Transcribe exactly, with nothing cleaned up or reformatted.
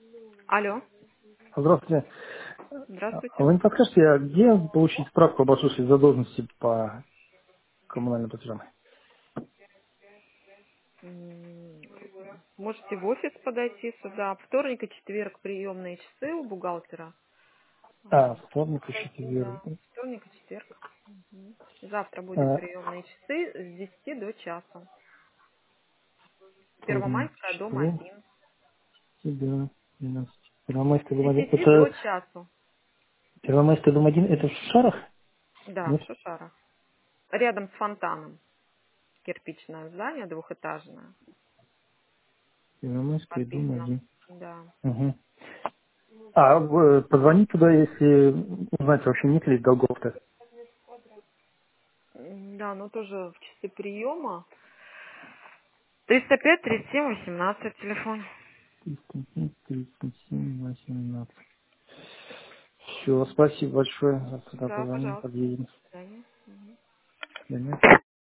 Алло, Здравствуйте. А здравствуйте. вы не подскажете, а где получить справку об отсутствии задолженности по коммунальным платежам? М, Можете в офис подойти сюда. Вторник и четверг приемные часы у бухгалтера. А, А, вторник и Подойти, четверг. да. Вторник и четверг. Мгм. Завтра будет А, приемные часы с десяти до часа. вторник, Первомайская, дом четверг, один. да, двенадцать. С Первомайский дом один. десяти до Это часу. Первомайский дом один, это в Шарах? Да, в Нет? Шушарах. Рядом с фонтаном. Кирпичное здание, двухэтажное. Первомайский дом Подписано. один. Да. Угу. А в- позвонить туда, если узнать вообще нет ли долгов-то. М, Да, но тоже в часы приема. триста пять тридцать семь восемнадцать телефон. триста пять, тридцать семь, восемнадцать. Все, спасибо большое. Завтра Да, позвоним, пожалуйста. подъедем. До свидания. Мгм. Да нет.